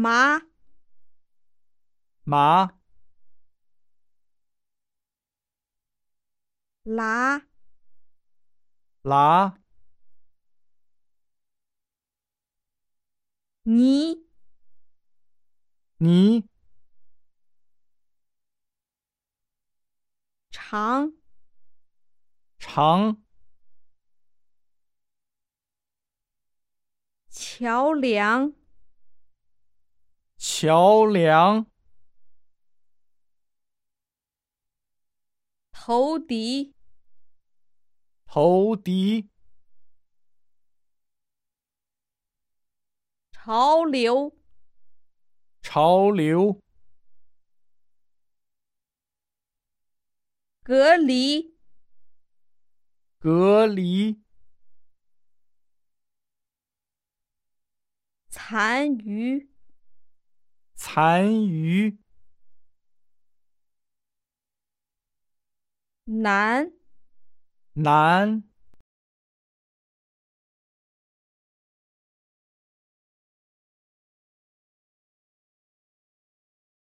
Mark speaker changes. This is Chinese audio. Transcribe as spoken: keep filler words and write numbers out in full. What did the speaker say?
Speaker 1: 麻
Speaker 2: 麻
Speaker 1: 辣
Speaker 2: 辣
Speaker 1: 泥
Speaker 2: 泥
Speaker 1: 长
Speaker 2: 长
Speaker 1: 桥梁
Speaker 2: 桥梁
Speaker 1: 头敌
Speaker 2: 头敌
Speaker 1: 潮流
Speaker 2: 潮流
Speaker 1: 隔离
Speaker 2: 隔离
Speaker 1: 残余
Speaker 2: 残余
Speaker 1: 难
Speaker 2: 难